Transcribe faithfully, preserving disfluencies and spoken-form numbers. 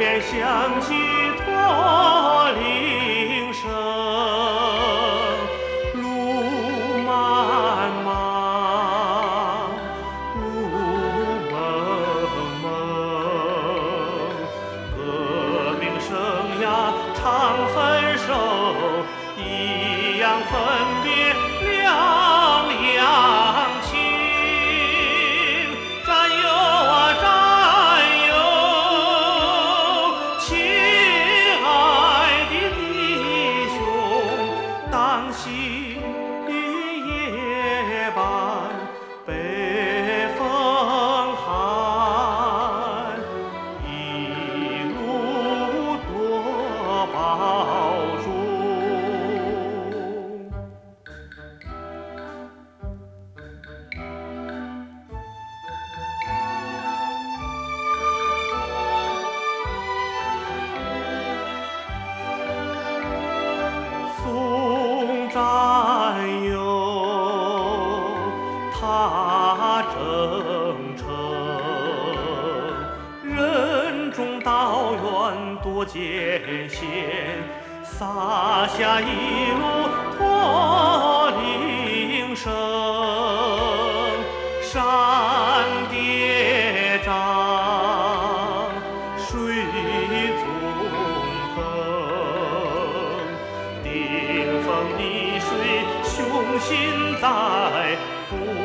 边响起驼铃声，路漫漫，路蒙蒙，革命生涯常分手，一样分别两样情。战友啊战友，亲爱的弟兄，当夕夜半北风寒，一路多保重。送战友，踏征程，任重道远多艰险，洒下一路驼铃声，山叠嶂，水纵横，顶风逆水，雄心在，不